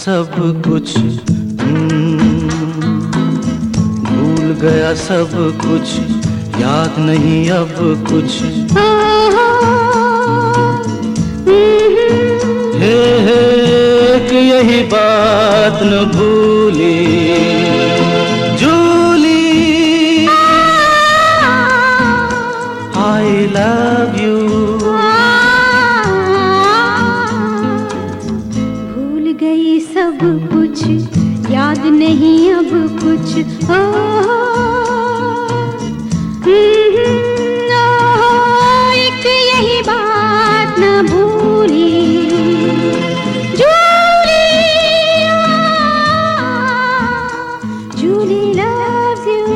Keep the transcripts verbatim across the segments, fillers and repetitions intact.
सब कुछ, भूल गया सब कुछ, याद नहीं अब कुछ। हे हे एक यही बात न भूली जूली, I love you। भूल गई सब कुछ, याद नहीं अब कुछ। ओ, एक यही बात न भूली जूली, जूली loves you।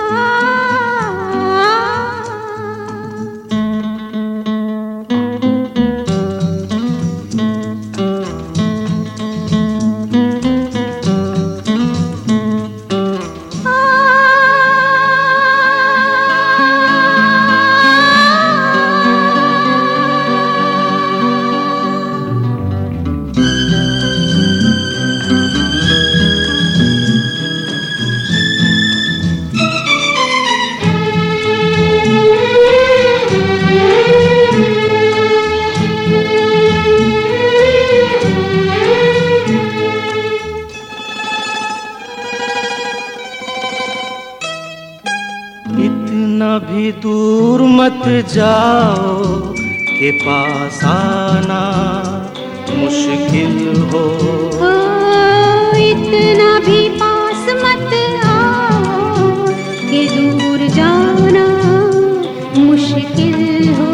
इतना भी दूर मत जाओ के पास आना मुश्किल हो। ओ, इतना भी पास मत आओ कि दूर जाना मुश्किल हो।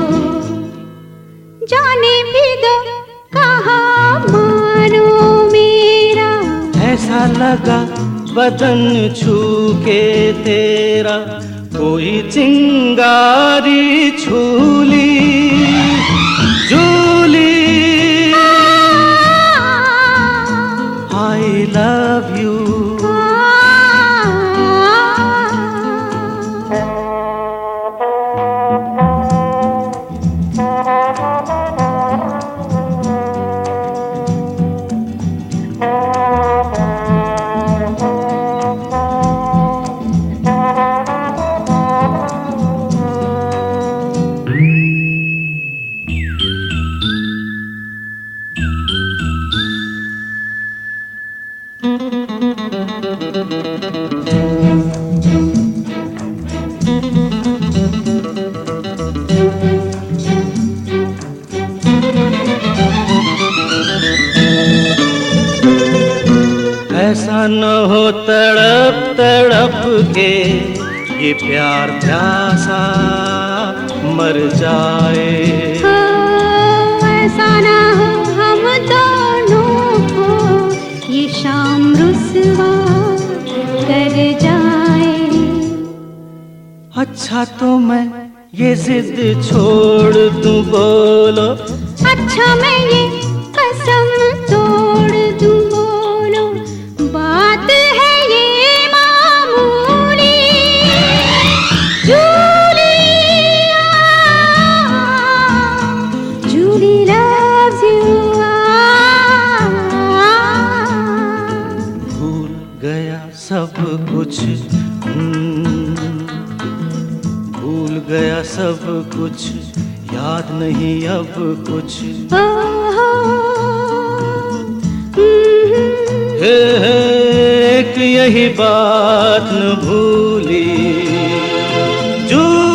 जाने भी दो कहाँ मानो मेरा, ऐसा लगा बदन छू के तेरा, कोई चिंगारी छूली जूली, I love you। ऐसा न हो तड़प तड़प के ये प्यार प्यासा मर जाए। ओ, ऐसा ना हो हम दोनों को ये शाम रुसवा कर जाए। अच्छा तो मैं ये जिद छोड़ दूं, बोलो। अच्छा मैं ये कसम तोड़ दूं, बोलो। बात है ये मामूली जूली, जूली loves you। भूल गया सब कुछ, भूल गया सब कुछ, याद नहीं अब कुछ। ओ, हे हे एक यही बात न भूली जू